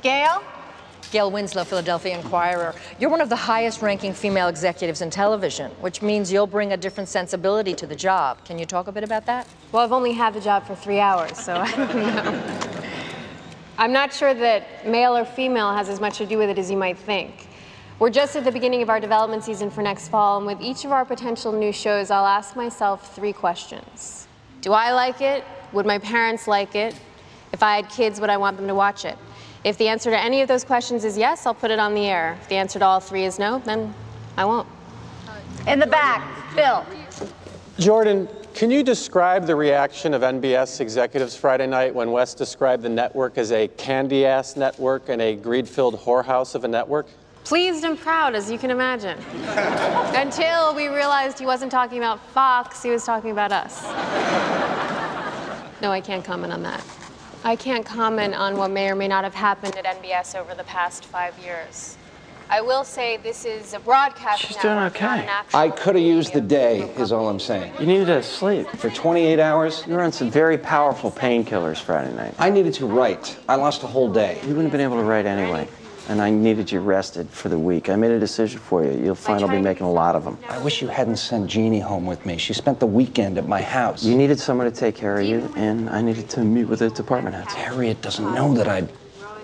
Gail? Gail Winslow, Philadelphia Inquirer. You're one of the highest-ranking female executives in television, which means you'll bring a different sensibility to the job. Can you talk a bit about that? Well, I've only had the job for 3 hours, so I don't know. I'm not sure that male or female has as much to do with it as you might think. We're just at the beginning of our development season for next fall, and with each of our potential new shows, I'll ask myself 3 questions. Do I like it? Would my parents like it? If I had kids, would I want them to watch it? If the answer to any of those questions is yes, I'll put it on the air. If the answer to all 3 is no, then I won't. In the back, Bill. Jordan, can you describe the reaction of NBS executives Friday night when West described the network as a candy-ass network and a greed-filled whorehouse of a network? Pleased and proud, as you can imagine. Until we realized he wasn't talking about Fox, he was talking about us. No, I can't comment on that. I can't comment on what may or may not have happened at NBS over the past 5 years. I will say this is a broadcast She's network, doing okay. I could have used the day, is all I'm saying. You needed to sleep. For 28 hours, You were on some very powerful painkillers Friday night. I needed to write. I lost a whole day. You wouldn't have been able to write anyway. And I needed you rested for the week. I made a decision for you. You'll find I'll be making a lot of them. I wish you hadn't sent Jeannie home with me. She spent the weekend at my house. You needed someone to take care of you, and I needed to meet with the department heads. Harriet doesn't know that It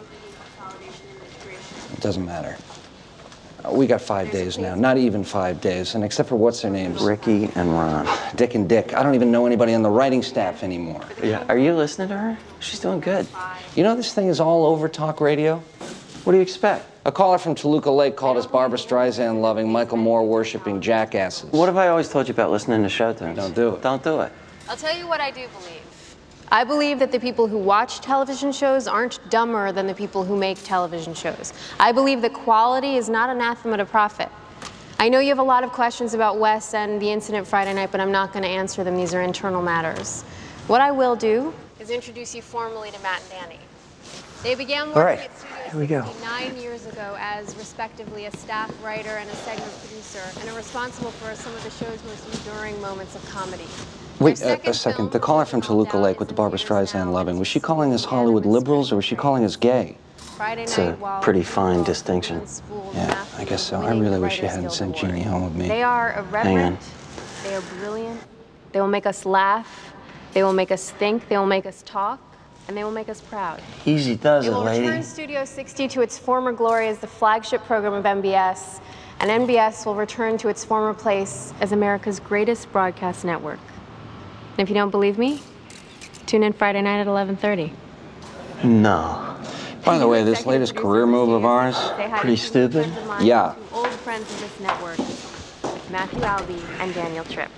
doesn't matter. We got 5 days now. Not even 5 days. And except for what's their names? Ricky and Ron. Dick and Dick. I don't even know anybody on the writing staff anymore. Yeah. Are you listening to her? She's doing good. You know this thing is all over talk radio? What do you expect? A caller from Toluca Lake called us Barbara Streisand loving, Michael Moore worshipping jackasses. What have I always told you about listening to show tunes? Don't do it. Don't do it. I'll tell you what I do believe. I believe that the people who watch television shows aren't dumber than the people who make television shows. I believe that quality is not anathema to profit. I know you have a lot of questions about Wes and the incident Friday night, but I'm not going to answer them. These are internal matters. What I will do is introduce you formally to Matt and Danny. They began working at Studio 69 years ago as respectively a staff writer and a segment producer, and are responsible for some of the show's most enduring moments of comedy. Wait a second. The caller from Toluca Lake with the Barbara Streisand loving, was she calling us Hollywood liberals or was she calling us gay? It's a pretty fine distinction. Yeah, I guess so. I really wish you hadn't sent Jeannie home with me. They are irreverent. They are brilliant. They will make us laugh. They will make us think. They will make us talk. And they will make us proud. Easy does it, will lady. Return Studio 60 to its former glory as the flagship program of NBS, and NBS will return to its former place as America's greatest broadcast network. And if you don't believe me, tune in Friday night at 11:30. No. By the way, this latest career move of ours, pretty stupid. Yeah. Old friends of this network, Matthew Albee and Daniel Tripp.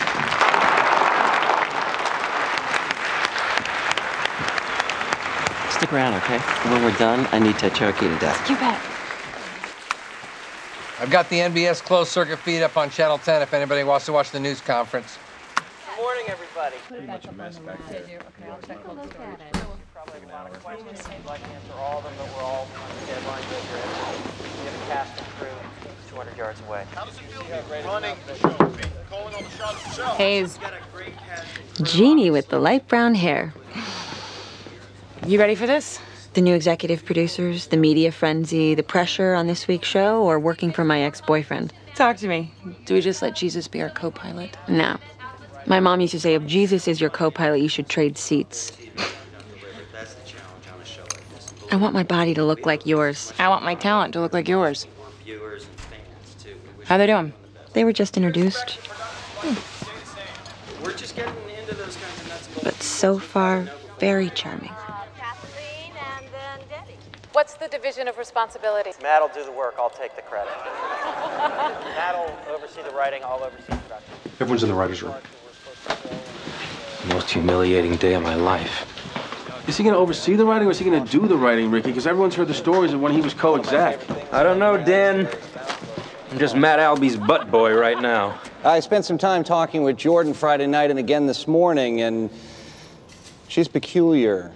Stick around, okay? When we're done, I need to choke you to death. You bet. I've got the NBS closed circuit feed up on Channel 10 if anybody wants to watch the news conference. Good morning, everybody. Pretty much a mess back there. Okay, I'll check a look at it. Probably have a lot of questions. I'd like to answer all of them, but we're all on the deadline to address. We have a cast and crew 200 yards away. How does it feel running the show, calling all the shots yourself? Hayes. Jeannie with the light brown hair. You ready for this? The new executive producers, the media frenzy, the pressure on this week's show, or working for my ex-boyfriend? Talk to me. Do we just let Jesus be our co-pilot? No. My mom used to say, if Jesus is your co-pilot, you should trade seats. I want my body to look like yours. I want my talent to look like yours. How they doing? They were just introduced. We're just getting into those kinds of nuts and bolts. But so far, very charming. What's the division of responsibility? Matt'll do the work, I'll take the credit. Matt'll oversee the writing, I'll oversee the production. Everyone's in the writer's room. Most humiliating day of my life. Is he going to oversee the writing or is he going to do the writing, Ricky? Because everyone's heard the stories of when he was co-exec. I don't know, Dan. I'm just Matt Albee's butt boy right now. I spent some time talking with Jordan Friday night and again this morning, and she's peculiar.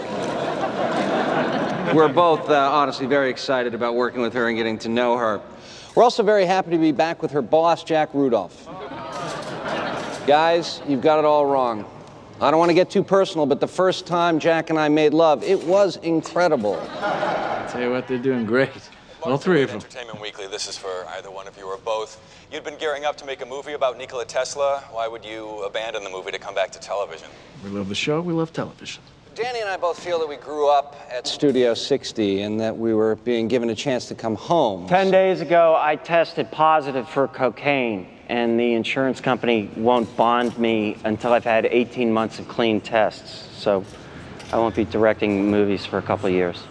We're both honestly very excited about working with her and getting to know her. We're also very happy to be back with her boss, Jack Rudolph. Guys, you've got it all wrong. I don't want to get too personal, but the first time Jack and I made love, it was incredible. Tell you what, they're doing great. All three of them. Entertainment Weekly, this is for either one of you or both. You'd been gearing up to make a movie about Nikola Tesla. Why would you abandon the movie to come back to television? We love the show, we love television. Danny and I both feel that we grew up at Studio 60 and that we were being given a chance to come home. 10 days ago, I tested positive for cocaine, and the insurance company won't bond me until I've had 18 months of clean tests. So I won't be directing movies for a couple of years.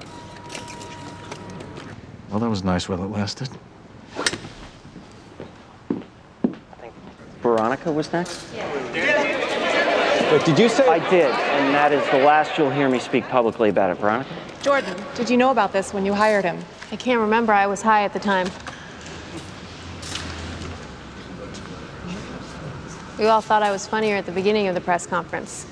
Well, that was nice while it lasted. I think Veronica was next? What did you say? I did, and that is the last you'll hear me speak publicly about it. Veronica? Jordan, did you know about this when you hired him? I can't remember. I was high at the time. We all thought I was funnier at the beginning of the press conference.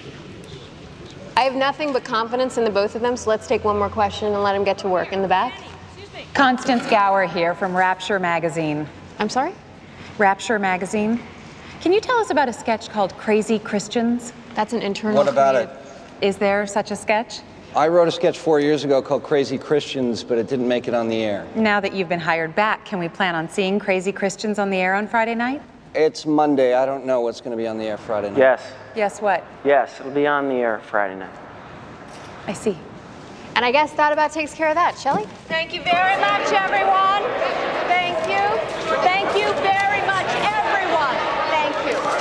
I have nothing but confidence in the both of them, so let's take one more question and let them get to work. In the back? Constance Gower here from Rapture Magazine. I'm sorry? Rapture Magazine. Can you tell us about a sketch called Crazy Christians? That's an internal. What about it? Is there such a sketch? I wrote a sketch 4 years ago called Crazy Christians, but it didn't make it on the air. Now that you've been hired back, can we plan on seeing Crazy Christians on the air on Friday night? It's Monday. I don't know what's going to be on the air Friday night. Yes. Yes, what? Yes, it'll be on the air Friday night. I see. And I guess that about takes care of that. Shelley? Thank you very much, everyone. Thank you. Thank you very much, everyone. Thank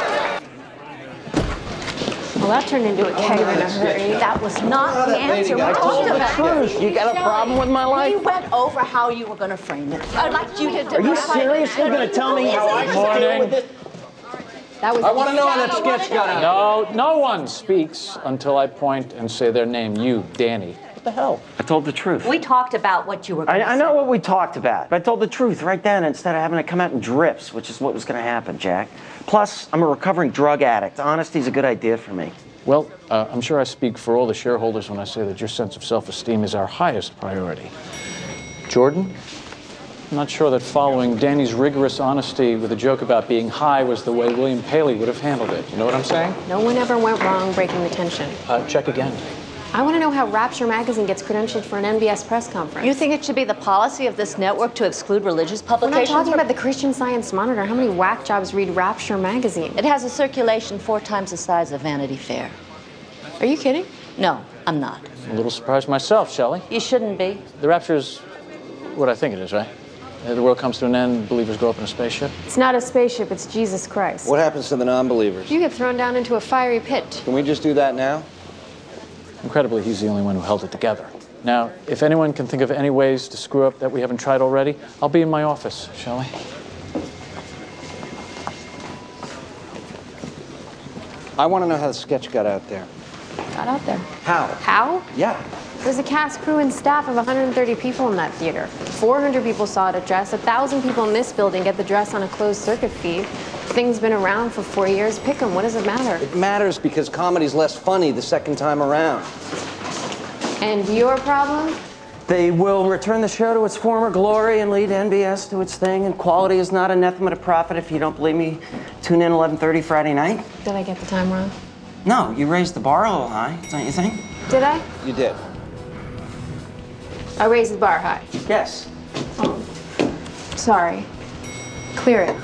you. Well, that turned into a keg in a hurry. That was not the answer. We talked about Truth. You got a problem with my life? We went over how you were going to frame it. I'd like you to. Are you seriously going to tell me how I should deal with it? That was. I want to know how that sketch got out. No one speaks until I point and say their name. You, Danny. What the hell? I told the truth. We talked about what you were going to say. I know what we talked about. But I told the truth right then instead of having it come out in drips, which is what was going to happen, Jack. Plus, I'm a recovering drug addict. Honesty's a good idea for me. Well, I'm sure I speak for all the shareholders when I say that your sense of self-esteem is our highest priority. Jordan, I'm not sure that following Danny's rigorous honesty with a joke about being high was the way William Paley would have handled it. You know what I'm saying? No one ever went wrong breaking the tension. Check again. I want to know how Rapture Magazine gets credentialed for an NBS press conference. You think it should be the policy of this network to exclude religious publications? We're not talking about the Christian Science Monitor. How many whack jobs read Rapture Magazine? It has a circulation 4 times the size of Vanity Fair. Are you kidding? No, I'm not. A little surprised myself, Shelley. You shouldn't be. The rapture's what I think it is, right? The world comes to an end, believers go up in a spaceship. It's not a spaceship, it's Jesus Christ. What happens to the non-believers? You get thrown down into a fiery pit. Can we just do that now? Incredibly, he's the only one who held it together. Now, if anyone can think of any ways to screw up that we haven't tried already, I'll be in my office, shall I? I want to know how the sketch got out there. Got out there. How? How? Yeah. There's a cast, crew, and staff of 130 people in that theater. 400 people saw it at Dress. 1,000 people in this building get the Dress on a closed circuit feed. Thing's been around for 4 years. Pick them. What does it matter? It matters because comedy's less funny the second time around. And your problem? They will return the show to its former glory and lead NBS to its thing, and quality is not anathema to profit. If you don't believe me, tune in 11:30 Friday night. Did I get the time wrong? No, you raised the bar a little high, don't you think? Did I? You did. I raised the bar high. Yes. Oh. Sorry. Clear it.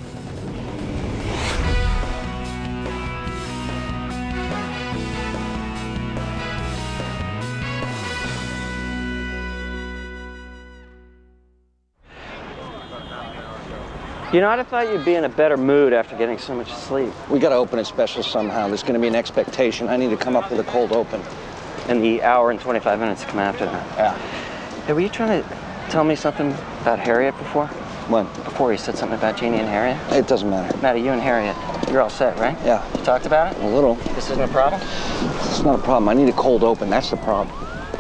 You know, I'd have thought you'd be in a better mood after getting so much sleep. We got to open it special somehow. There's going to be an expectation. I need to come up with a cold open. And the hour and 25 minutes come after that. Yeah. Hey, were you trying to tell me something about Harriet before? When? Before you said something about Jeannie and Harriet? It doesn't matter. Maddie, you and Harriet, you're all set, right? Yeah. You talked about it? A little. This isn't a problem? It's not a problem. I need a cold open. That's the problem.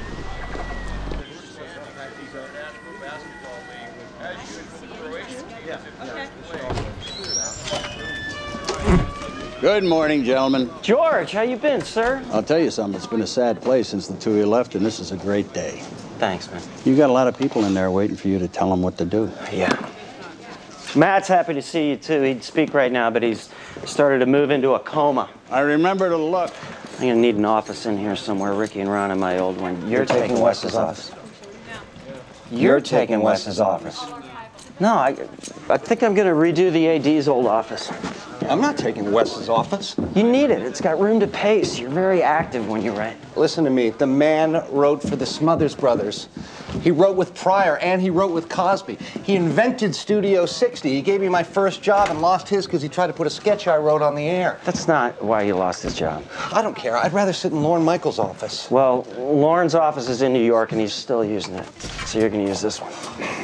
Good morning, gentlemen. George, how you been, sir? I'll tell you something. It's been a sad place since the two of you left, and this is a great day. Thanks, man. You got a lot of people in there waiting for you to tell them what to do. Yeah. Matt's happy to see you, too. He'd speak right now, but he's started to move into a coma. I remember to look. I'm gonna need an office in here somewhere. Ricky and Ron and my old one. You're taking Wes's office. You're taking Wes's office. No, I think I'm going to redo the AD's old office. I'm not taking Wes's office. You need it. It's got room to pace. You're very active when you write. Listen to me. The man wrote for the Smothers Brothers. He wrote with Pryor, and he wrote with Cosby. He invented Studio 60. He gave me my first job and lost his because he tried to put a sketch I wrote on the air. That's not why he lost his job. I don't care. I'd rather sit in Lorne Michaels' office. Well, Lauren's office is in New York, and he's still using it. So you're going to use this one.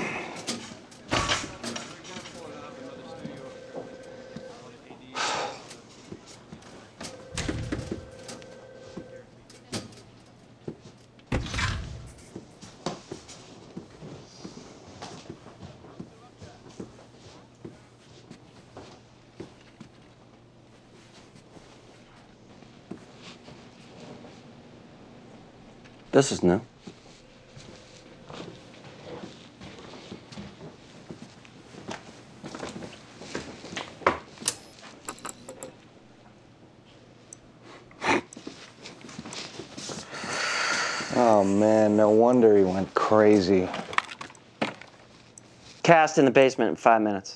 This is new. Oh, man, no wonder he went crazy. Cast in the basement in 5 minutes.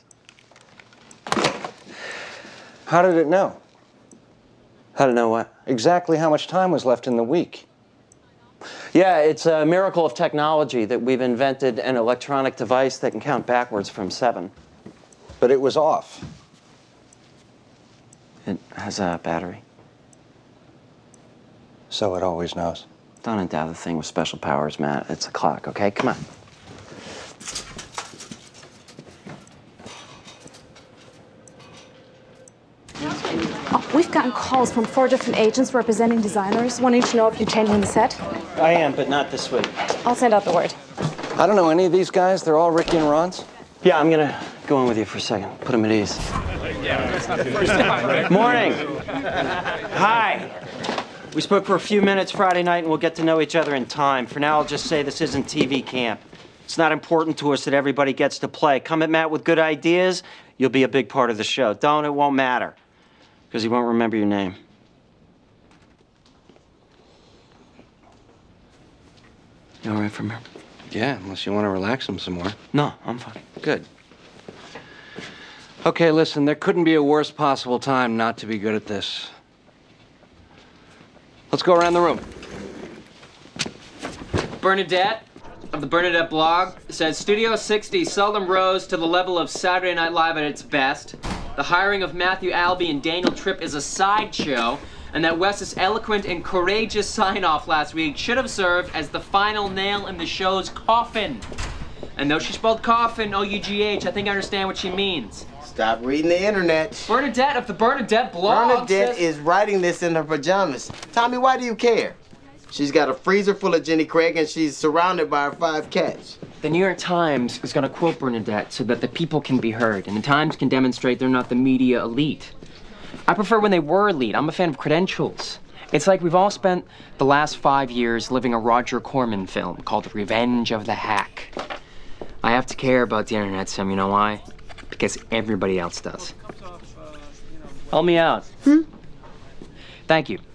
How did it know? How to know what? Exactly how much time was left in the week. Yeah, it's a miracle of technology that we've invented an electronic device that can count backwards from 7. But it was off. It has a battery. So it always knows. Don't endow the thing with special powers, Matt. It's a clock, okay? Come on. We've gotten calls from 4 different agents representing designers wanting to know if you're changing the set. I am, but not this week. I'll send out the word. I don't know any of these guys. They're all Ricky and Ron's. Yeah, I'm gonna go in with you for a second. Put them at ease. Morning. Hi. We spoke for a few minutes Friday night, and we'll get to know each other in time. For now, I'll just say this isn't TV camp. It's not important to us that everybody gets to play. Come at Matt with good ideas, you'll be a big part of the show. Don't, it won't matter. Because he won't remember your name. You all right from here? Yeah, unless you want to relax him some more. No, I'm fine. Good. Okay, listen, there couldn't be a worse possible time not to be good at this. Let's go around the room. Bernadette of the Bernadette blog says Studio 60 seldom rose to the level of Saturday Night Live at its best. The hiring of Matthew Albee and Daniel Tripp is a sideshow, and that Wes's eloquent and courageous sign-off last week should have served as the final nail in the show's coffin. And though she spelled coffin, O-U-G-H, I think I understand what she means. Stop reading the internet. Bernadette of the Bernadette blog Bernadette is writing this in her pajamas. Tommy, why do you care? She's got a freezer full of Jenny Craig and she's surrounded by her 5 cats. The New York Times is going to quote Bernadette so that the people can be heard, and the Times can demonstrate they're not the media elite. I prefer when they were elite. I'm a fan of credentials. It's like we've all spent the last 5 years living a Roger Corman film called Revenge of the Hack. I have to care about the internet, Sam. You know why? Because everybody else does. Help me out. Thank you.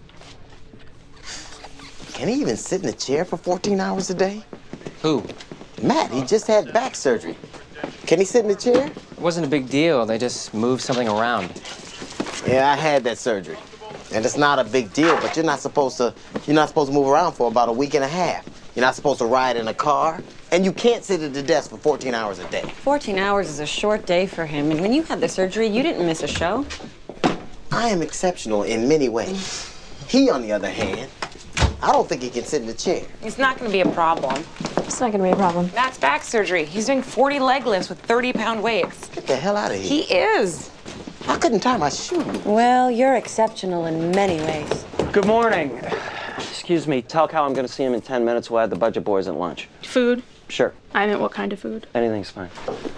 Can he even sit in a chair for 14 hours a day? Who? Matt, he just had back surgery. Can he sit in a chair? It wasn't a big deal. They just moved something around. Yeah, I had that surgery. And it's not a big deal, but you're not supposed to move around for about a week and a half. You're not supposed to ride in a car, and you can't sit at the desk for 14 hours a day. 14 hours is a short day for him, and when you had the surgery, you didn't miss a show. I am exceptional in many ways. He, on the other hand, I don't think he can sit in a chair. It's not going to be a problem. It's not going to be a problem. Matt's back surgery. He's doing 40 leg lifts with 30-pound weights. Get the hell out of here. He is. I couldn't tie my shoe. Well, you're exceptional in many ways. Good morning. Excuse me, tell Cal I'm going to see him in 10 minutes. We'll have the budget boys at lunch. Food? Sure. I meant what kind of food? Anything's fine.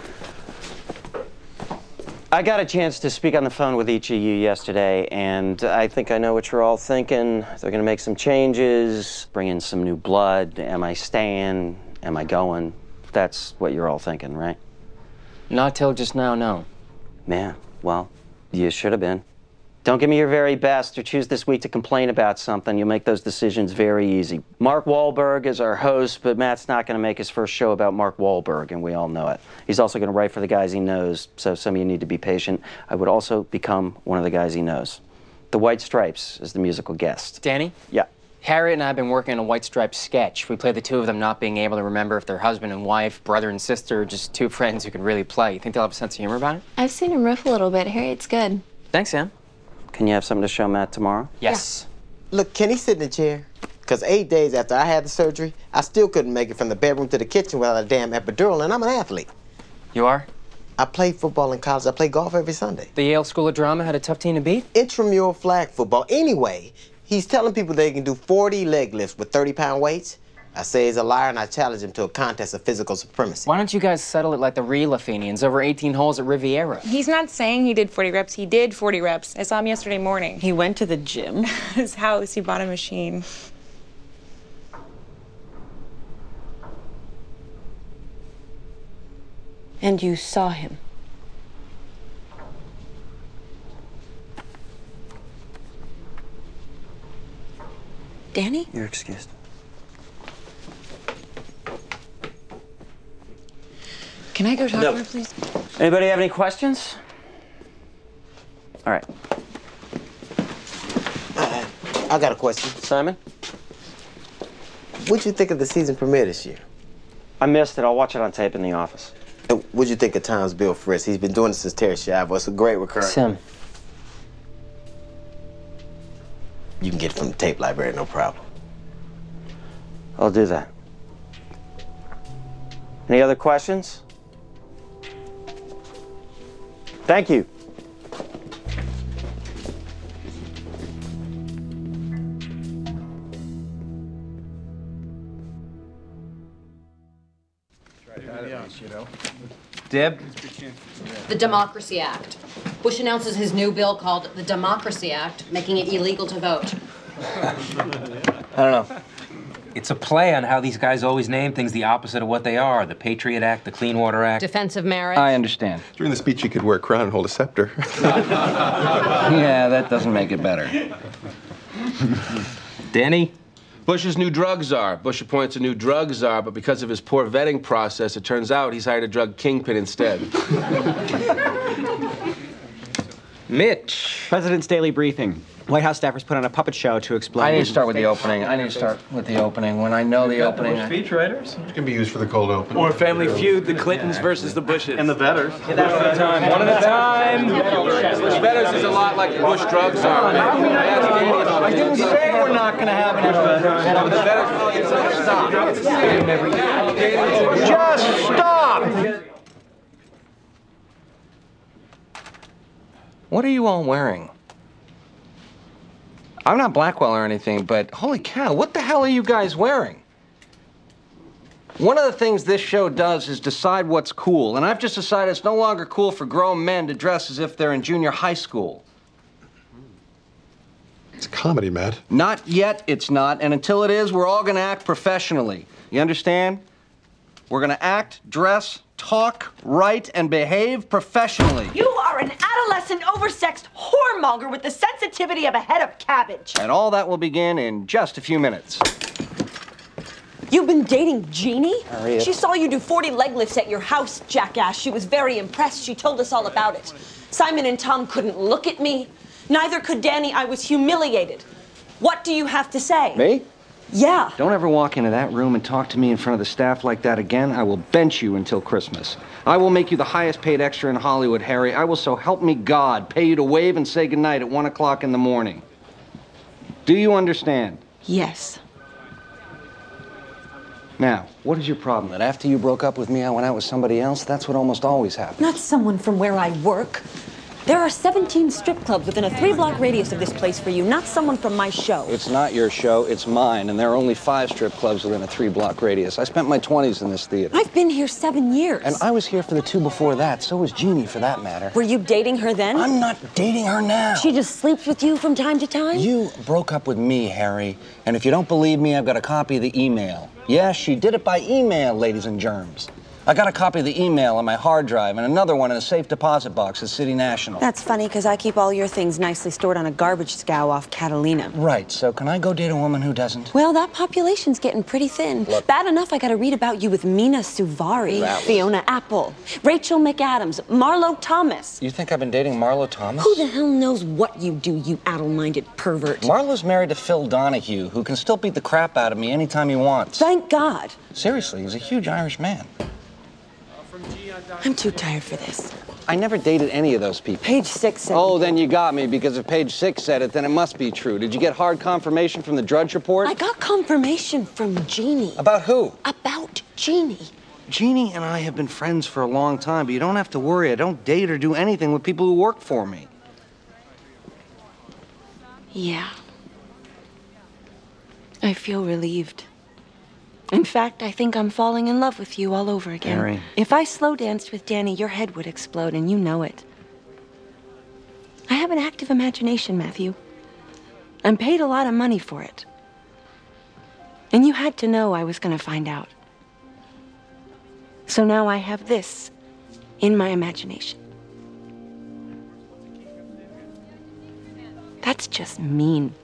I got a chance to speak on the phone with each of you yesterday, and I think I know what you're all thinking. They're going to make some changes, bring in some new blood. Am I staying? Am I going? That's what you're all thinking, right? Not till just now, no. Man, well, you should have been. Don't give me your very best or choose this week to complain about something. You'll make those decisions very easy. Mark Wahlberg is our host, but Matt's not going to make his first show about Mark Wahlberg, and we all know it. He's also going to write for the guys he knows, so some of you need to be patient. I would also become one of the guys he knows. The White Stripes is the musical guest. Danny? Yeah. Harriet and I have been working on a White Stripes sketch. We play the two of them not being able to remember if they're husband and wife, brother and sister, or just two friends who can really play. You think they'll have a sense of humor about it? I've seen him riff a little bit. Harriet's good. Thanks, Sam. Can you have something to show Matt tomorrow? Yes. Yeah. Look, can he sit in the chair? Because 8 days after I had the surgery, I still couldn't make it from the bedroom to the kitchen without a damn epidural, and I'm an athlete. You are? I played football in college. I play golf every Sunday. The Yale School of Drama had a tough team to beat? Intramural flag football. Anyway, he's telling people they can do 40 leg lifts with 30-pound weights. I say he's a liar, and I challenge him to a contest of physical supremacy. Why don't you guys settle it like the real Athenians, over 18 holes at Riviera? He's not saying he did 40 reps. He did 40 reps. I saw him yesterday morning. He went to the gym? His house. He bought a machine. And you saw him? Danny? You're excused. Can I go talk to her, please? Anybody have any questions? All right. I got a question. Simon? What'd you think of the season premiere this year? I missed it. I'll watch it on tape in the office. And what'd you think of Tom's Bill Frisk? He's been doing this since Terry Schiavo. It's a great recurrent. Sim. You can get it from the tape library, no problem. I'll do that. Any other questions? Thank you. Deb? The Democracy Act. Bush announces his new bill called the Democracy Act, making it illegal to vote. I don't know. It's a play on how these guys always name things the opposite of what they are. The Patriot Act, the Clean Water Act. Defense of marriage. I understand. During the speech, you could wear a crown and hold a scepter. Yeah, that doesn't make it better. Danny? Bush's new drug czar. Bush appoints a new drug czar, but because of his poor vetting process, it turns out he's hired a drug kingpin instead. Mitch. President's daily briefing. White House staffers put on a puppet show to explain. I need to start with the opening. When I know the opening. Speech writers? It can be used for the cold open. Or Family Feud, the Clintons versus the Bushes. And the Vetters. One at a time. One at a time. Bush Vetters is a lot like the Bush drug czar. I didn't say we're not going to have an Just stop! What are you all wearing? I'm not Blackwell or anything, but holy cow, what the hell are you guys wearing? One of the things this show does is decide what's cool, and I've just decided it's no longer cool for grown men to dress as if they're in junior high school. It's a comedy, Matt. Not yet, it's not, and until it is, we're all gonna act professionally. You understand? We're gonna act, dress, talk, write, and behave professionally. You are an adolescent, oversexed whoremonger with the sensitivity of a head of cabbage. And all that will begin in just a few minutes. You've been dating Jeannie? Harriet. She saw you do 40 leg lifts at your house, jackass. She was very impressed. She told us all about it. Simon and Tom couldn't look at me. Neither could Danny. I was humiliated. What do you have to say? Me? Yeah. Don't ever walk into that room and talk to me in front of the staff like that again. I will bench you until Christmas. I will make you the highest paid extra in Hollywood, Harry. I will, so help me God, pay you to wave and say goodnight at 1 o'clock in the morning. Do you understand? Yes. Now, what is your problem? That after you broke up with me, I went out with somebody else? That's what almost always happens. Not someone from where I work. There are 17 strip clubs within a 3-block radius of this place for you, not someone from my show. It's not your show, it's mine, and there are only 5 strip clubs within a 3-block radius. I spent my 20s in this theater. I've been here 7 years. And I was here for the 2 before that. So was Jeannie, for that matter. Were you dating her then? I'm not dating her now. She just sleeps with you from time to time? You broke up with me, Harry. And if you don't believe me, I've got a copy of the email. Yes, she did it by email, ladies and germs. I got a copy of the email on my hard drive and another one in a safe deposit box at City National. That's funny, because I keep all your things nicely stored on a garbage scow off Catalina. Right, so can I go date a woman who doesn't? Well, that population's getting pretty thin. Look. Bad enough I gotta read about you with Mina Suvari, Fiona Apple, Rachel McAdams, Marlo Thomas. You think I've been dating Marlo Thomas? Who the hell knows what you do, you addle-minded pervert? Marlo's married to Phil Donahue, who can still beat the crap out of me anytime he wants. Thank God. Seriously, he's a huge Irish man. I'm too tired for this. I never dated any of those people. Page 6 said. Oh, then you got me, because if page 6 said it, then it must be true. Did you get hard confirmation from the Drudge Report? I got confirmation from Jeannie. About who? About Jeannie. Jeannie and I have been friends for a long time, but you don't have to worry. I don't date or do anything with people who work for me. Yeah. I feel relieved. In fact, I think I'm falling in love with you all over again. Mary. If I slow danced with Danny, your head would explode, and you know it. I have an active imagination, Matthew. I'm paid a lot of money for it. And you had to know I was going to find out. So now I have this in my imagination. That's just mean.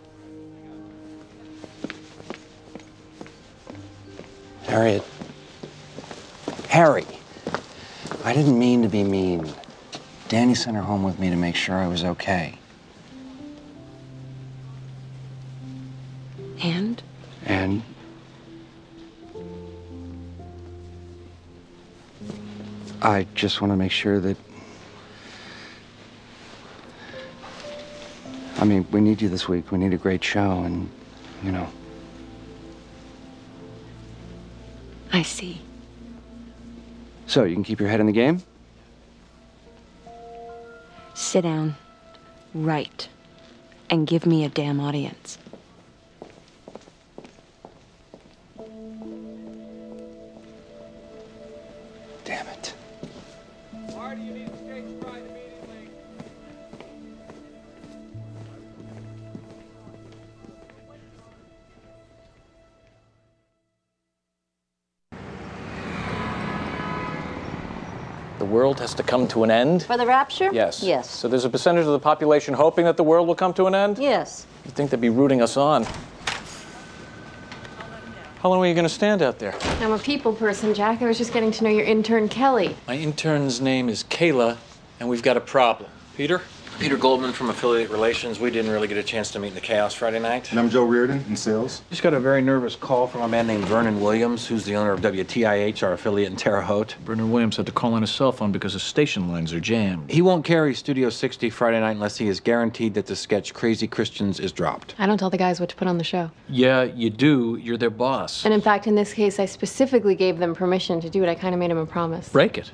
Harriet. Harry. I didn't mean to be mean. Danny sent her home with me to make sure I was okay. And? And? I just want to make sure that... I mean, we need you this week. We need a great show, and, you know... I see. So, you can keep your head in the game? Sit down, write, and give me a damn audience. Damn it. The world has to come to an end? For the rapture? Yes. Yes. So there's a percentage of the population hoping that the world will come to an end? Yes. You'd think they'd be rooting us on. How long were you going to stand out there? I'm a people person, Jack. I was just getting to know your intern, Kelly. My intern's name is Kayla, and we've got a problem. Peter? Peter Goldman from Affiliate Relations. We didn't really get a chance to meet in the chaos Friday night. And I'm Joe Reardon in sales. Just got a very nervous call from a man named Vernon Williams, who's the owner of WTIH, our affiliate in Terre Haute. Vernon Williams had to call on his cell phone because his station lines are jammed. He won't carry Studio 60 Friday night unless he is guaranteed that the sketch Crazy Christians is dropped. I don't tell the guys what to put on the show. Yeah, you do. You're their boss. And in fact, in this case, I specifically gave them permission to do it. I kind of made them a promise. Break it.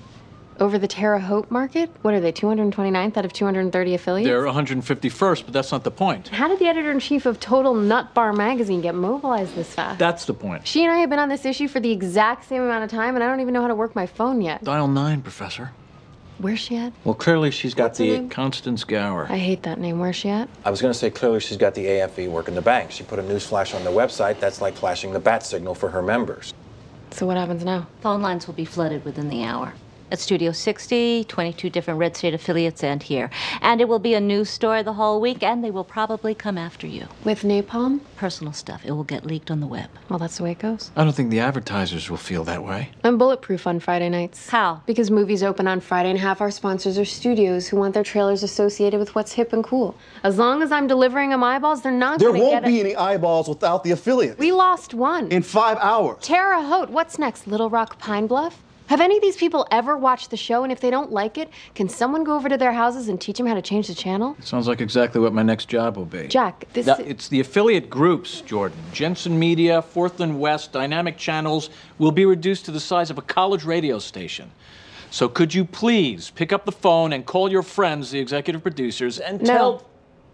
Over the Terre Haute market? What are they, 229th out of 230 affiliates? They're 151st, but that's not the point. How did the editor-in-chief of Total Nut Bar magazine get mobilized this fast? That's the point. She and I have been on this issue for the exact same amount of time, and I don't even know how to work my phone yet. Dial 9, Professor. Where's she at? Well, clearly she's got What's her name? Constance Gower. I hate that name. Where's she at? I was going to say clearly she's got the AFV working the bank. She put a news flash on their website. That's like flashing the bat signal for her members. So what happens now? Phone lines will be flooded within the hour. At Studio 60, 22 different Red State affiliates, and here. And it will be a news story the whole week, and they will probably come after you. With napalm? Personal stuff. It will get leaked on the web. Well, that's the way it goes. I don't think the advertisers will feel that way. I'm bulletproof on Friday nights. How? Because movies open on Friday, and half our sponsors are studios who want their trailers associated with what's hip and cool. As long as I'm delivering them eyeballs, they're not There going to get won't be any eyeballs without the affiliate. We lost one. In 5 hours. Terre Haute. What's next? Little Rock, Pine Bluff? Have any of these people ever watched the show? And if they don't like it, can someone go over to their houses and teach them how to change the channel? Sounds like exactly what my next job will be. Jack, this Now, it's the affiliate groups, Jordan. Jensen Media, Forthland West, Dynamic Channels will be reduced to the size of a college radio station. So could you please pick up the phone and call your friends, the executive producers, and tell...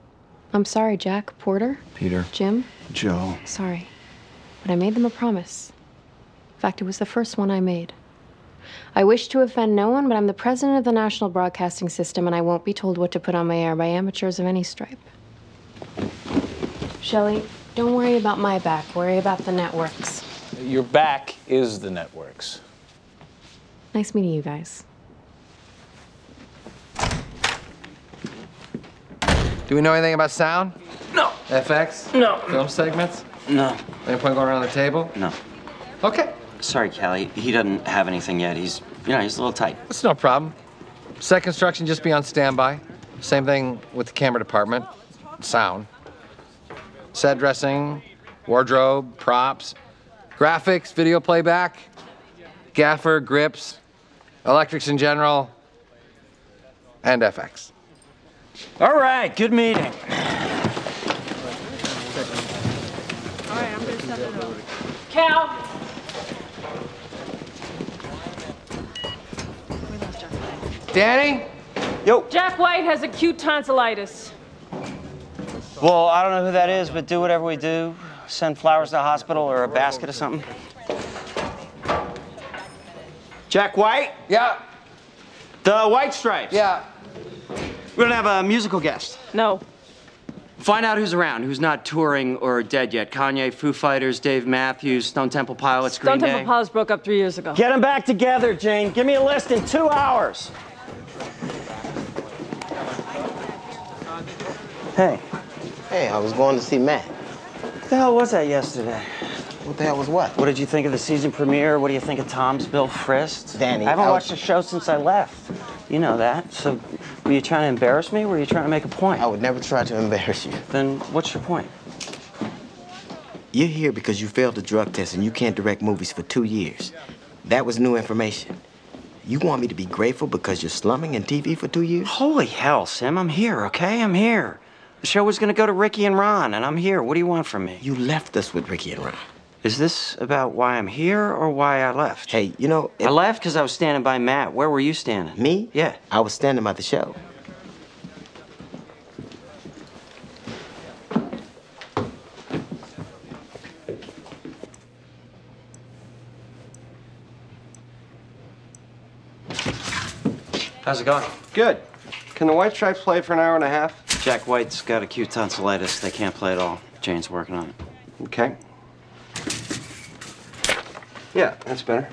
I'm sorry, Jack. Porter? Peter. Jim? Joe. Sorry. But I made them a promise. In fact, it was the first one I made. I wish to offend no one, but I'm the president of the National Broadcasting System, and I won't be told what to put on my air by amateurs of any stripe. Shelley, don't worry about my back. Worry about the networks. Your back is the networks. Nice meeting you guys. Do we know anything about sound? No. FX? No. Film segments? No. Any point going around the table? No. Okay. Sorry, Callie. He doesn't have anything yet. He's a little tight. That's no problem. Set construction, just be on standby. Same thing with the camera department. Sound. Set dressing, wardrobe, props, graphics, video playback, gaffer, grips, electrics in general, and FX. All right, good meeting. Cal. Danny? Yo. Jack White has acute tonsillitis. Well, I don't know who that is, but do whatever we do. Send flowers to the hospital or a basket or something. Jack White? Yeah. The White Stripes? Yeah. We're gonna have a musical guest. No. Find out who's around, who's not touring or dead yet. Kanye, Foo Fighters, Dave Matthews, Stone Temple Pilots, Green Stone Day. Temple Pilots broke up 3 years ago. Get them back together, Jane. Give me a list in 2 hours. Hey. Hey, I was going to see Matt. What the hell was that yesterday? What the hell was what? What did you think of the season premiere? What do you think of Tom's Bill Frist? Danny, I haven't I was- watched the show since I left. You know that. So, were you trying to embarrass me or were you trying to make a point? I would never try to embarrass you. Then what's your point? You're here because you failed the drug test and you can't direct movies for 2 years. That was new information. You want me to be grateful because you're slumming in TV for 2 years? Holy hell, Sim, I'm here, okay? I'm here. The show was gonna go to Ricky and Ron, and I'm here. What do you want from me? You left us with Ricky and Ron. Is this about why I'm here or why I left? Hey, you know... I left because I was standing by Matt. Where were you standing? Me? Yeah. I was standing by the show. How's it going? Good. Can the White Stripes play for an hour and a half? Jack White's got acute tonsillitis. They can't play at all. Jane's working on it. Okay. Yeah, that's better.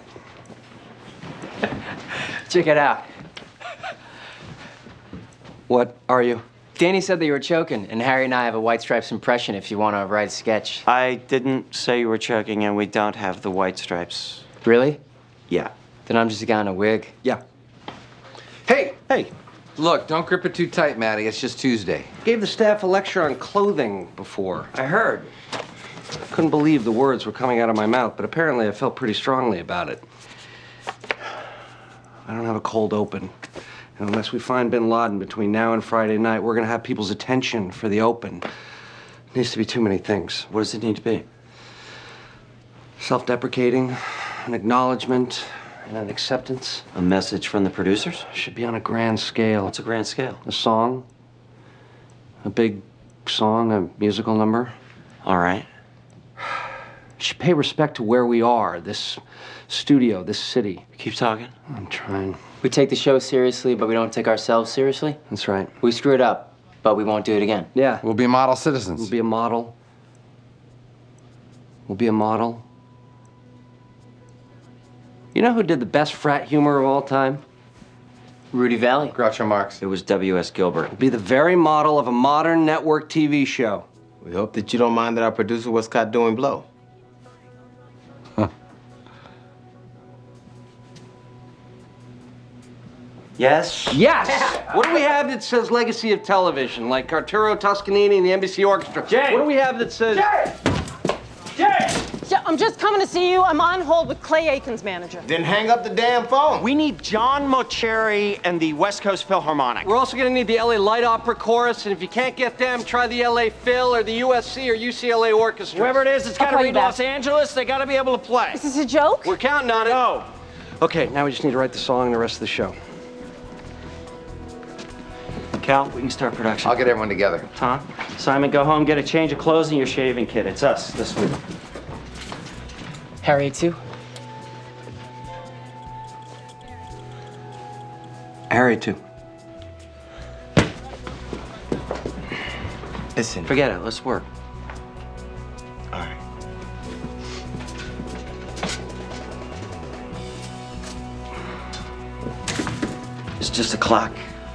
Check it out. What are you? Danny said that you were choking, and Harry and I have a White Stripes impression if you want to write a sketch. I didn't say you were choking, and we don't have the White Stripes. Really? Yeah. Then I'm just a guy in a wig. Yeah. Hey! Hey. Look, don't grip it too tight, Maddie. It's just Tuesday. Gave the staff a lecture on clothing before. I heard. Couldn't believe the words were coming out of my mouth, but apparently I felt pretty strongly about it. I don't have a cold open. And unless we find bin Laden between now and Friday night, we're gonna have people's attention for the open. It needs to be too many things. What does it need to be? Self-deprecating, an acknowledgement, and an acceptance. A message from the producers? Should be on a grand scale. What's a grand scale? A song. A big song, a musical number. All right. Should pay respect to where we are, this studio, this city. Keep talking. I'm trying. We take the show seriously, but we don't take ourselves seriously. That's right. We screw it up, but we won't do it again. Yeah. We'll be model citizens. We'll be a model. We'll be a model. You know who did the best frat humor of all time? Rudy Valley. Groucho Marx. It was W.S. Gilbert. We'll be the very model of a modern network TV show. We hope that you don't mind that our producer was caught doing blow. Yes? Yes! What do we have that says legacy of television, like Arturo Toscanini and the NBC Orchestra? Jay! What do we have that says... Yeah, I'm just coming to see you. I'm on hold with Clay Aiken's manager. Then hang up the damn phone. We need John Mocheri and the West Coast Philharmonic. We're also gonna need the LA Light Opera Chorus, and if you can't get them, try the LA Phil or the USC or UCLA Orchestra. Whoever it is, it's I'll gotta call read you back. Los Angeles. They gotta be able to play. Is this a joke? We're counting on it. No. Okay, now we just need to write the song and the rest of the show. Cal, we can start production. I'll get everyone together. Tom, Simon, go home, get a change of clothes and your shaving kit. It's us this week. Harry, too? Harry, too. Listen. Forget it. Let's work. All right. just a clock.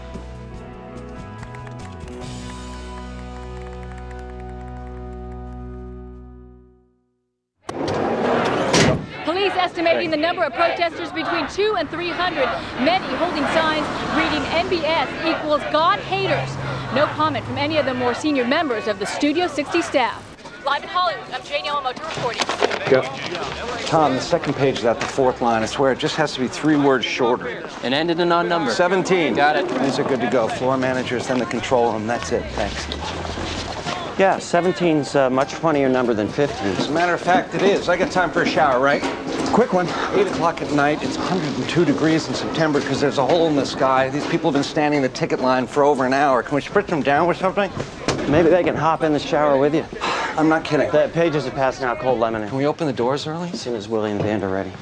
Police estimating the number of protesters between 200 and 300, many holding signs reading NBS equals God haters. No comment from any of the more senior members of the Studio 60 staff. Live in Hollywood, I'm Jane Yamamoto reporting. Go. Tom, the second page is at the fourth line. I swear it just has to be 3 words shorter. And ended in odd number. 17. Got it. These are good to go. Floor managers, then the control room. That's it. Thanks. Yeah, 17's a much funnier number than 15. As a matter of fact, it is. I got time for a shower, right? Quick one. 8 o'clock at night. It's 102 degrees in September because there's a hole in the sky. These people have been standing in the ticket line for over an hour. Can we spritz them down with something? Maybe they can hop in the shower with you. I'm not kidding. The pages are passing out cold lemonade. Can we open the doors early? As soon as Willie and the band are ready.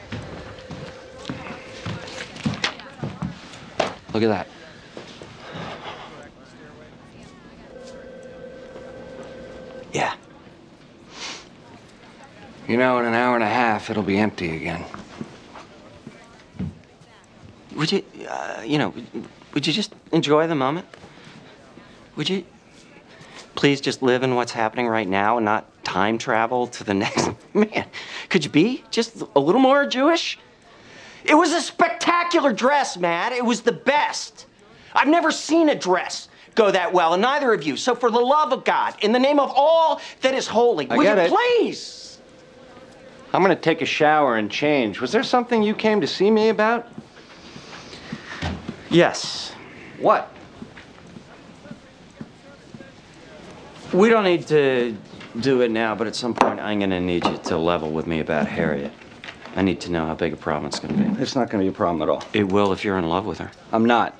Look at that. Yeah. You know, in an hour and a half, it'll be empty again. Would you, would you just enjoy the moment? Would you please just live in what's happening right now and not time travel to the next? Man, could you be just a little more Jewish? It was a spectacular dress, Matt. It was the best. I've never seen a dress go that well, and neither of you. So for the love of God, in the name of all that is holy, would you please? I'm gonna take a shower and change. Was there something you came to see me about? Yes. What? We don't need to do it now, but at some point I'm gonna need you to level with me about Harriet. I need to know how big a problem it's gonna be. It's not gonna be a problem at all. It will if you're in love with her. I'm not.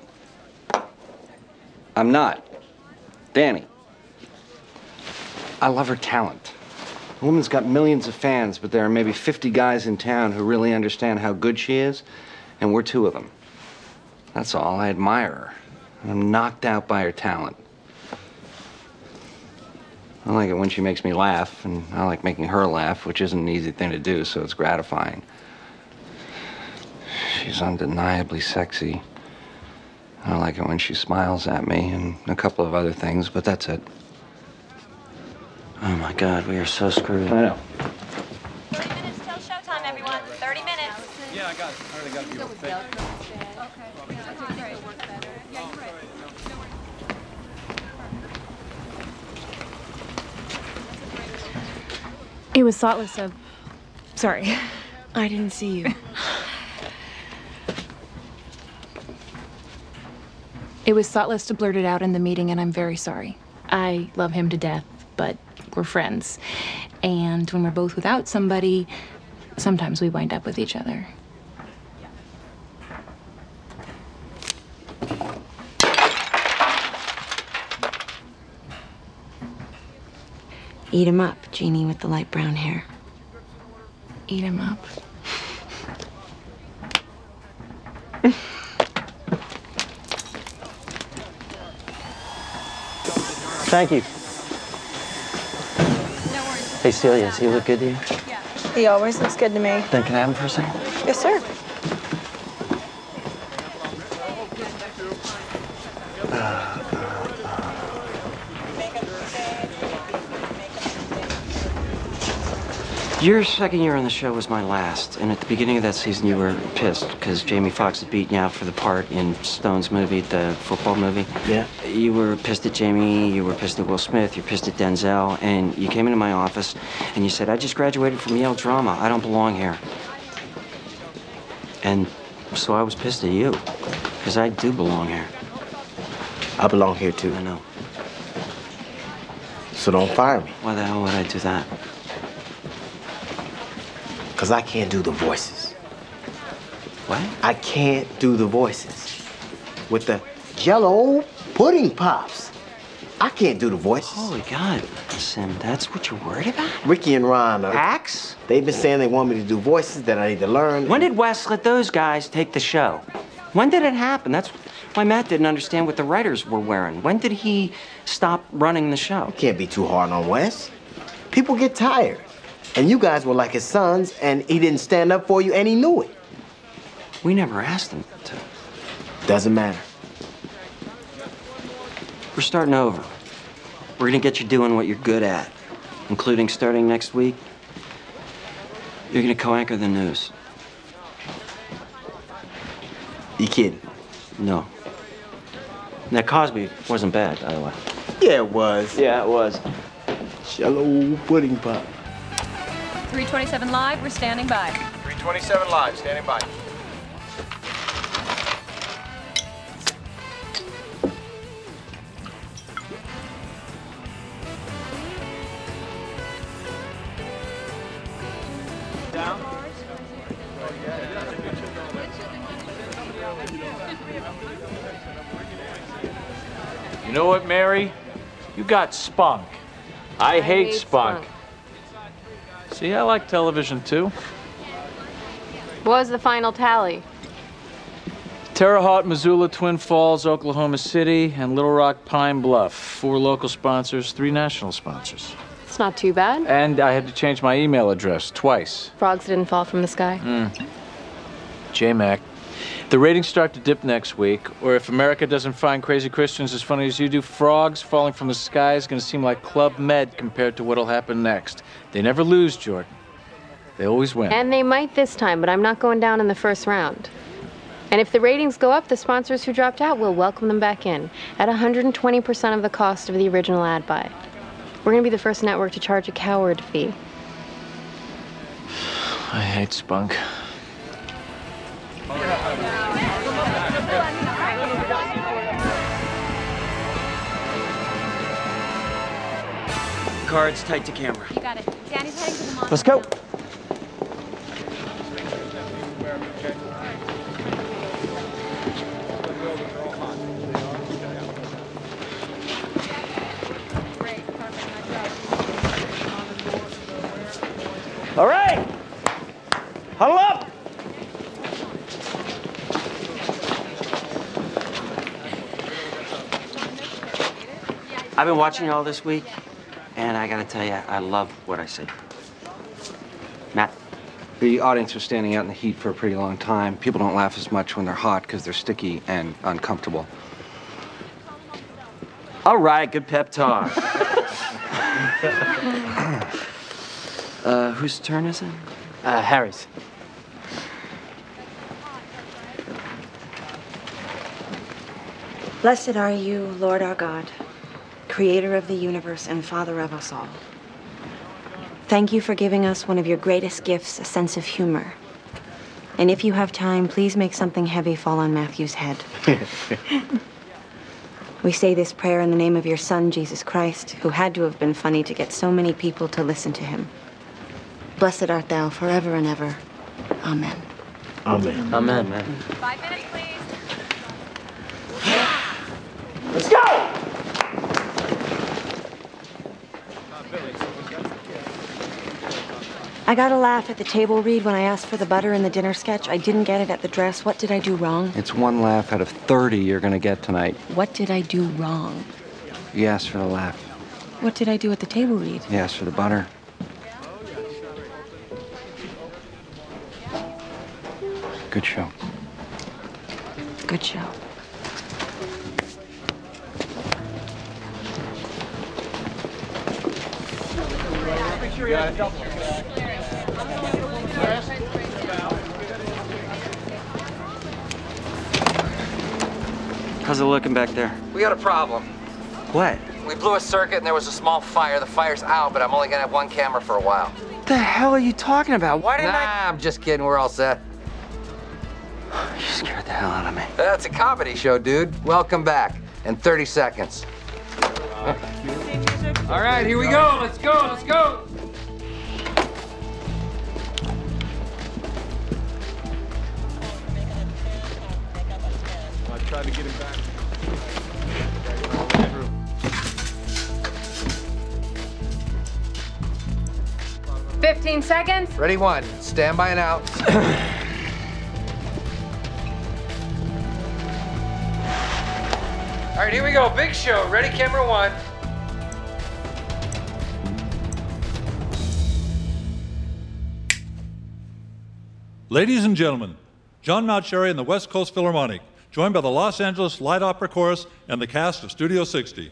I'm not. Danny. I love her talent. The woman's got millions of fans, but there are maybe 50 guys in town who really understand how good she is, and we're 2 of them. That's all. I admire her. And I'm knocked out by her talent. I like it when she makes me laugh, and I like making her laugh, which isn't an easy thing to do, so it's gratifying. She's undeniably sexy. I like it when she smiles at me, and a couple of other things, but that's it. Oh my God, we are so screwed. I know. 30 minutes till showtime, everyone. 30 minutes. Yeah, I got it. I already got a beautiful thing. It was thoughtless of... Sorry. I didn't see you. It was thoughtless to blurt it out in the meeting, and I'm very sorry. I love him to death, but we're friends. And when we're both without somebody, sometimes we wind up with each other. Eat him up, Jeannie with the light brown hair. Eat him up. Thank you. Hey, Celia, does he look good to you? He always looks good to me. Then can I have him for a second? Yes, sir. Your second year on the show was my last, and at the beginning of that season you were pissed because Jamie Foxx had beaten you out for the part in Stone's movie, the football movie. Yeah. You were pissed at Jamie, you were pissed at Will Smith, you're pissed at Denzel, and you came into my office and you said, I just graduated from Yale Drama, I don't belong here. And so I was pissed at you, because I do belong here. I belong here too. I know. So don't fire me. Why the hell would I do that? Because I can't do the voices. What? I can't do the voices. With the Jell-O pudding pops. I can't do the voices. Holy God, Sim, that's what you're worried about? Ricky and Ron are... Hacks? They've been saying they want me to do voices that I need to learn. When did Wes let those guys take the show? When did it happen? That's why Matt didn't understand what the writers were wearing. When did he stop running the show? You can't be too hard on Wes. People get tired. And you guys were like his sons, and he didn't stand up for you, and he knew it. We never asked him to. Doesn't matter. We're starting over. We're gonna get you doing what you're good at, including starting next week. You're gonna co-anchor the news. You kidding? No. Now, Cosby wasn't bad, by the way. Yeah, it was. Yeah, it was. Shallow pudding pop. 327 Live, we're standing by. 327 Live, standing by. You know what, Mary? You got spunk. I hate spunk. See, I like television too. What was the final tally? Terre Haute, Missoula, Twin Falls, Oklahoma City, and Little Rock, Pine Bluff. 4 local sponsors, 3 national sponsors. It's not too bad. And I had to change my email address twice. Frogs didn't fall from the sky. JMac. The ratings start to dip next week, or if America doesn't find Crazy Christians as funny as you do, Frogs falling from the sky is going to seem like Club Med compared to what'll happen next. They never lose, Jordan. They always win. And they might this time, but I'm not going down in the first round. And if the ratings go up, the sponsors who dropped out will welcome them back in at 120% of the cost of the original ad buy. We're going to be the first network to charge a coward fee. I hate spunk. Cards tight to camera. You got it. Danny's heading to the mall. Let's go. All right. Huddle up. I've been watching you all this week, and I gotta tell you, I love what I see. Matt? The audience was standing out in the heat for a pretty long time. People don't laugh as much when they're hot because they're sticky and uncomfortable. All right, good pep talk. Whose turn is it? Harry's. Blessed are you, Lord our God, creator of the universe and father of us all. Thank you for giving us one of your greatest gifts, a sense of humor. And if you have time, please make something heavy fall on Matthew's head. We say this prayer in the name of your Son, Jesus Christ, who had to have been funny to get so many people to listen to him. Blessed art thou forever and ever. Amen. Amen. Amen, man. 5 minutes, please. Let's go! I got a laugh at the table read when I asked for the butter in the dinner sketch. I didn't get it at the dress. What did I do wrong? It's 1 laugh out of 30 you're going to get tonight. What did I do wrong? You asked for the laugh. What did I do at the table read? You asked for the butter. Good show. Good show. How's it looking back there? We got a problem. What? We blew a circuit and there was a small fire. The fire's out, but I'm only gonna have 1 camera for a while. What the hell are you talking about? Why didn't I'm just kidding. We're all set. You scared the hell out of me. That's a comedy show, dude. Welcome back. In 30 seconds. All right, here we go. Let's go. Let's go. I tried to get him back. 15 seconds. Ready, 1. Stand by and out. All right, here we go. Big show. Ready, camera 1. Ladies and gentlemen, John Mauceri and the West Coast Philharmonic, joined by the Los Angeles Light Opera Chorus and the cast of Studio 60.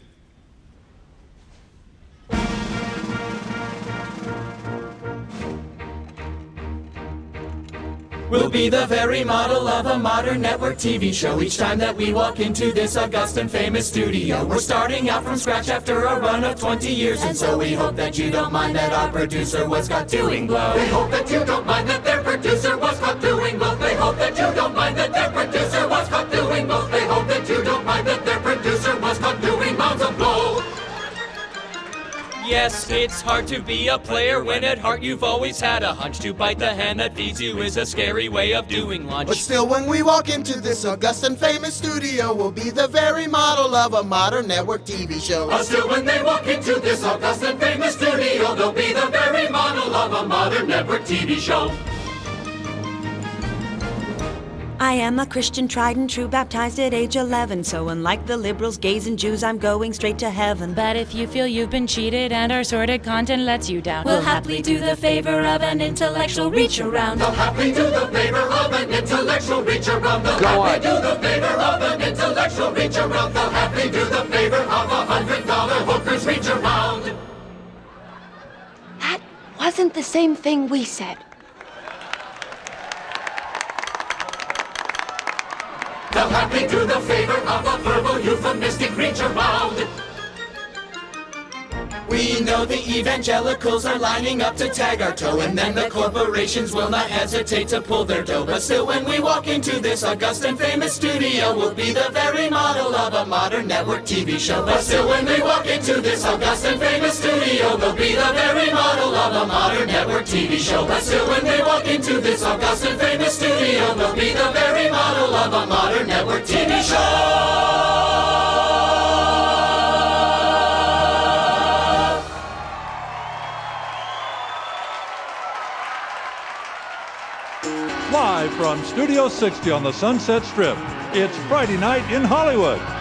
We'll be the very model of a modern network TV show. Each time that we walk into this august and famous studio, we're starting out from scratch after a run of 20 years. And so we hope that you don't mind that our producer was caught doing blow. We hope that you don't mind that their producer was caught doing both. They hope that you don't mind that their producer was caught doing both. They hope that you don't mind that their producer was caught doing mounds of blow. Yes, it's hard to be a player when at heart you've always had a hunch. To bite the hand that feeds you is a scary way of doing lunch. But still, when we walk into this august and famous studio, we'll be the very model of a modern network TV show. But still, when they walk into this august and famous studio, they'll be the very model of a modern network TV show. I am a Christian, tried and true, baptized at age 11. So unlike the liberals, gays, and Jews, I'm going straight to heaven. But if you feel you've been cheated and our sordid content lets you down, we'll happily do the favor of an intellectual reach around. They'll happily do the favor of an intellectual reach around. They'll happily do the favor of an intellectual reach around. They'll happily do the favor of $100 hookers reach around. That wasn't the same thing we said. They'll happily do the favor of a verbal euphemistic reach around. We know the evangelicals are lining up to tag our toe, and then the corporations will not hesitate to pull their dough. But still, when we walk into this august and famous studio, we'll be the very model of a modern network TV show. But still, when we walk into this august and famous studio, we'll be the very model of a modern network TV show. But still, when we walk into this august and famous studio, we'll be the very model of a modern network TV show. Live from Studio 60 on the Sunset Strip, it's Friday Night in Hollywood.